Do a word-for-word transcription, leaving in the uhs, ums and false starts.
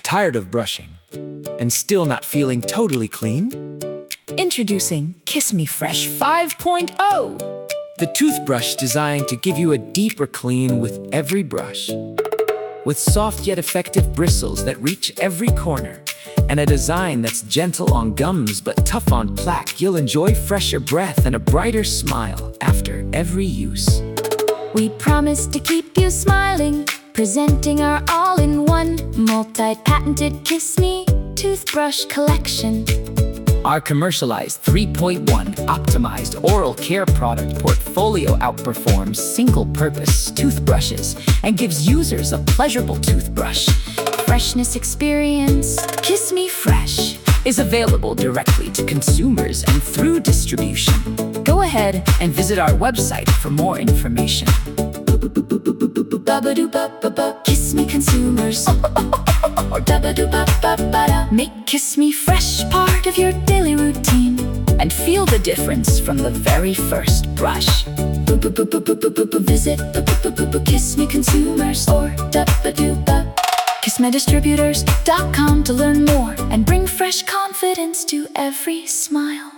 Tired of brushing and still not feeling totally clean? Introducing Kiss Me Fresh five point oh, the toothbrush designed to give you a deeper clean with every brush. With soft yet effective bristles that reach every corner, and a design that's gentle on gums but tough on plaque, you'll enjoy fresher breath and a brighter smile after every use. We promise to keep you smiling, presenting our all-in-one multi-patented Kiss Me toothbrush collection. Our commercialized three point one optimized oral care product portfolio outperforms single-purpose toothbrushes and gives users a pleasurable toothbrush. Freshness experience, Kiss Me Fresh, is available directly to consumers and through distribution. Go ahead and visit our website for more information. Ba-ba-doo-ba-ba-ba, Kiss Me consumers. Da-ba-doo-ba-ba-ba-da. Make Kiss Me Fresh part of your daily routine and feel the difference from the very first brush. Visit Kiss Me consumers or da-ba-doo-ba kiss me distributors dot com to learn more and bring fresh confidence to every smile.